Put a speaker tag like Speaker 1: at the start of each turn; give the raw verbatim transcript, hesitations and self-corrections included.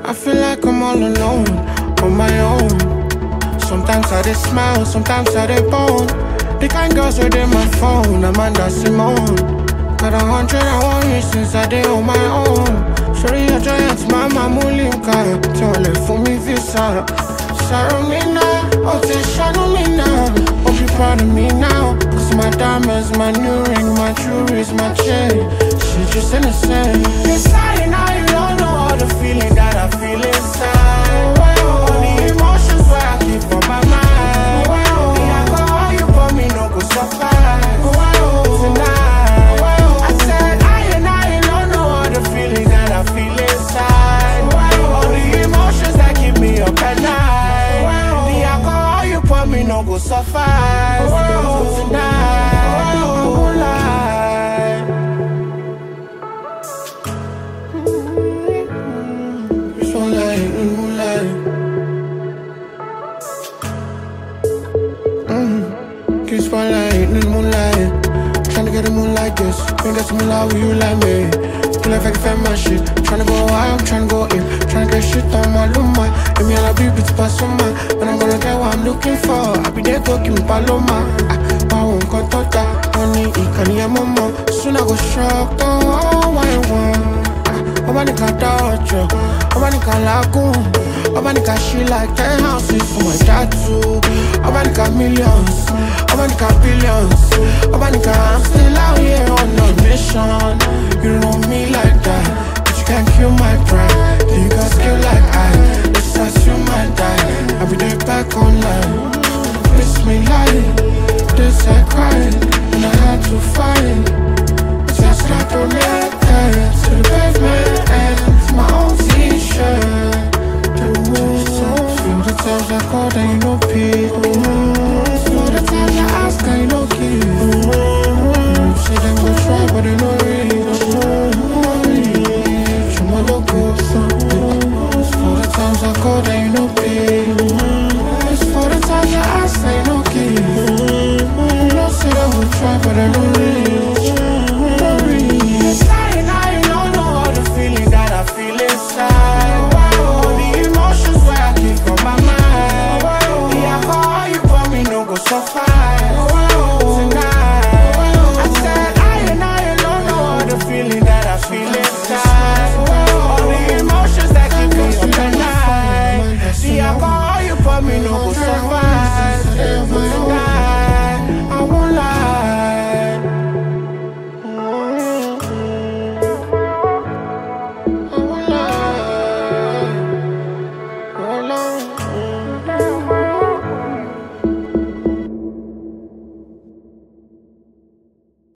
Speaker 1: I feel like I'm all alone, on my own. Sometimes I dey smile, sometimes I dey bone. The kind girls who dey my phone, Amanda Simone. Got a hundred and one reasons I dey on my own. Sorry, your giant mama mulimka. Tell her for me visa. Sorrow me now, oh say shadow me now. Hope you proud of me now. Cause my diamonds, my new ring, my jewelry's my chain. She just innocent. Inside now you don't know all the feeling that I feel inside. All the emotions where I keep on my mind. The alcohol you pour me no go suffice tonight. I said I and I don't know all the feeling that I feel inside. All the emotions that keep me up at night. The alcohol you pour me no go suffice tonight. I won't lie. Moonlight, moonlight. Mm. Keep spotlight in the moonlight. Tryna get the moon like this. Ain't got some moonlight, will you like me? Feel like I can find my shit. Tryna go high, I'm tryna go in. Tryna get shit on my luma. And me and I be bits past on my. But I'm gonna get what I'm looking for. I be there talking paloma. I won't cut out that. Honey, it can hear mama. Soon I go shock. Oh, why you want? Oba nika dojo, Oba nika lagoon, Oba nika she like ten houses for my tattoo. Oba nika millions, Oba nika billions, Oba nika I'm still out here on a mission. You don't know me like that, but you can't kill my pride. Then you got skill like I, it's as you might die. I'll be there back online. Miss me like this I cried, and I had to fight. It's just like a net to the pavement and my own t-shirt. For the times I called and you no pick. For the times I ask and you no give. Say them go try but they no reach. Show my logo. For the times I called and you no pick. It's for the times I ask and you no give. No say them go try but they no reach. No reach. Feeling that I feel inside. All the emotions where I keep from my mind. The alcohol you pour me no go suffice tonight. I said I and I alone know all the feeling that I feel inside. All the emotions that keep me up at night. The alcohol you pour me no go suffice tonight. I won't lie. Alone.